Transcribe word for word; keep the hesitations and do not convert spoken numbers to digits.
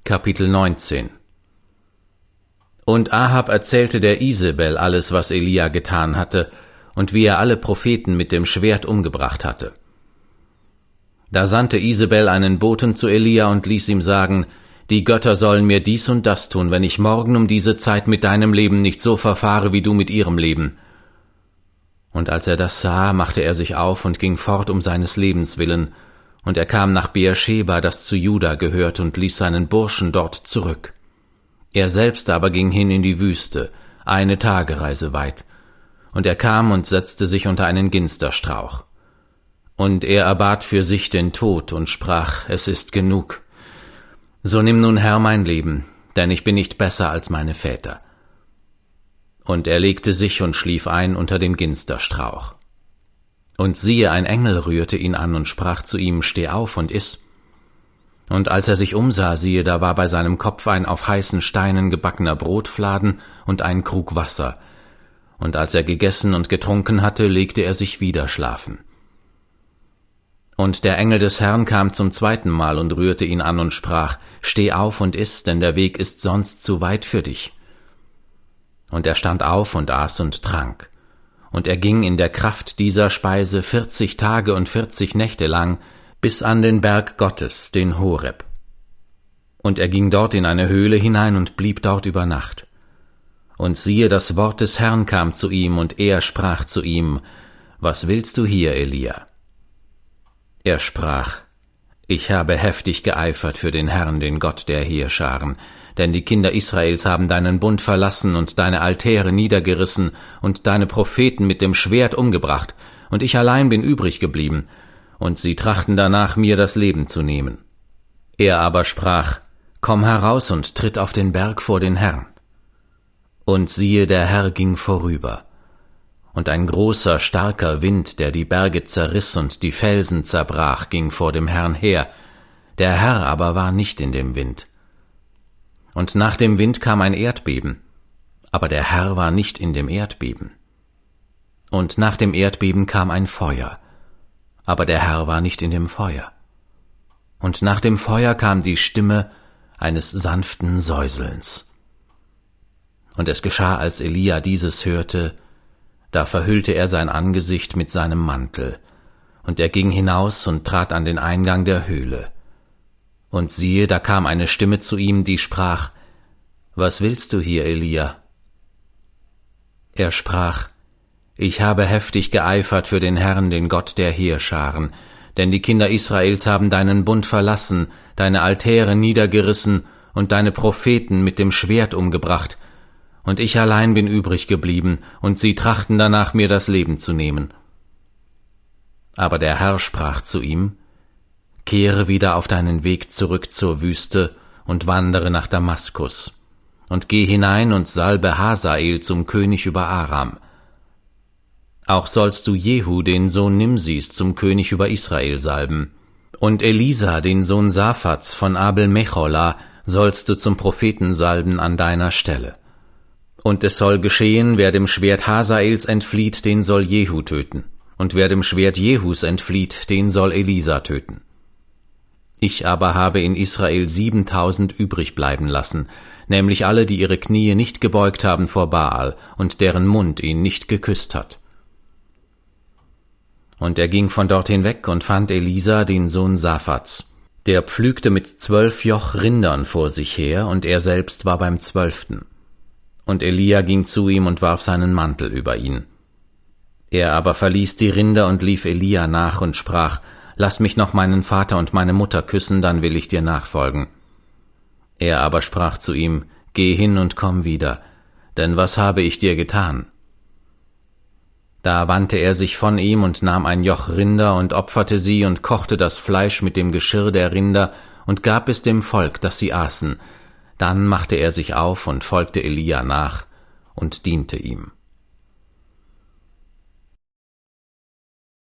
Kapitel neunzehn. Und Ahab erzählte der Isebel alles, was Elia getan hatte, und wie er alle Propheten mit dem Schwert umgebracht hatte. Da sandte Isebel einen Boten zu Elia und ließ ihm sagen, die Götter sollen mir dies und das tun, wenn ich morgen um diese Zeit mit deinem Leben nicht so verfahre, wie du mit ihrem Leben. Und als er das sah, machte er sich auf und ging fort um seines Lebens willen, und er kam nach Beersheba, das zu Juda gehört, und ließ seinen Burschen dort zurück. Er selbst aber ging hin in die Wüste, eine Tagereise weit, und er kam und setzte sich unter einen Ginsterstrauch. Und er erbat für sich den Tod und sprach, es ist genug. So nimm nun, Herr, mein Leben, denn ich bin nicht besser als meine Väter. Und er legte sich und schlief ein unter dem Ginsterstrauch. Und siehe, ein Engel rührte ihn an und sprach zu ihm, steh auf und iss. Und als er sich umsah, siehe, da war bei seinem Kopf ein auf heißen Steinen gebackener Brotfladen und ein Krug Wasser. Und als er gegessen und getrunken hatte, legte er sich wieder schlafen. Und der Engel des Herrn kam zum zweiten Mal und rührte ihn an und sprach, steh auf und iss, denn der Weg ist sonst zu weit für dich. Und er stand auf und aß und trank. Und er ging in der Kraft dieser Speise vierzig Tage und vierzig Nächte lang bis an den Berg Gottes, den Horeb. Und er ging dort in eine Höhle hinein und blieb dort über Nacht. Und siehe, das Wort des Herrn kam zu ihm, und er sprach zu ihm, was willst du hier, Elia? Er sprach, ich habe heftig geeifert für den Herrn, den Gott der Heerscharen, denn die Kinder Israels haben deinen Bund verlassen und deine Altäre niedergerissen und deine Propheten mit dem Schwert umgebracht, und ich allein bin übrig geblieben, und sie trachten danach, mir das Leben zu nehmen. Er aber sprach, komm heraus und tritt auf den Berg vor den Herrn. Und siehe, der Herr ging vorüber. Und ein großer, starker Wind, der die Berge zerriss und die Felsen zerbrach, ging vor dem Herrn her, der Herr aber war nicht in dem Wind. Und nach dem Wind kam ein Erdbeben, aber der Herr war nicht in dem Erdbeben. Und nach dem Erdbeben kam ein Feuer, aber der Herr war nicht in dem Feuer. Und nach dem Feuer kam die Stimme eines sanften Säuselns. Und es geschah, als Elia dieses hörte, da verhüllte er sein Angesicht mit seinem Mantel, und er ging hinaus und trat an den Eingang der Höhle. Und siehe, da kam eine Stimme zu ihm, die sprach, was willst du hier, Elia? Er sprach, ich habe heftig geeifert für den Herrn, den Gott der Heerscharen, denn die Kinder Israels haben deinen Bund verlassen, deine Altäre niedergerissen und deine Propheten mit dem Schwert umgebracht, und ich allein bin übrig geblieben, und sie trachten danach, mir das Leben zu nehmen. Aber der Herr sprach zu ihm, kehre wieder auf deinen Weg zurück zur Wüste und wandere nach Damaskus, und geh hinein und salbe Hasael zum König über Aram. Auch sollst du Jehu, den Sohn Nimsis, zum König über Israel salben, und Elisa, den Sohn Saphats von Abel-Mechola, sollst du zum Propheten salben an deiner Stelle. Und es soll geschehen, wer dem Schwert Hasaels entflieht, den soll Jehu töten, und wer dem Schwert Jehus entflieht, den soll Elisa töten. Ich aber habe in Israel siebentausend übrig bleiben lassen, nämlich alle, die ihre Knie nicht gebeugt haben vor Baal und deren Mund ihn nicht geküsst hat. Und er ging von dort hinweg und fand Elisa, den Sohn Saphats. Der pflügte mit zwölf Joch Rindern vor sich her, und er selbst war beim zwölften. Und Elia ging zu ihm und warf seinen Mantel über ihn. Er aber verließ die Rinder und lief Elia nach und sprach, lass mich noch meinen Vater und meine Mutter küssen, dann will ich dir nachfolgen. Er aber sprach zu ihm, geh hin und komm wieder, denn was habe ich dir getan? Da wandte er sich von ihm und nahm ein Joch Rinder und opferte sie und kochte das Fleisch mit dem Geschirr der Rinder und gab es dem Volk, dass sie aßen. Dann machte er sich auf und folgte Elia nach und diente ihm.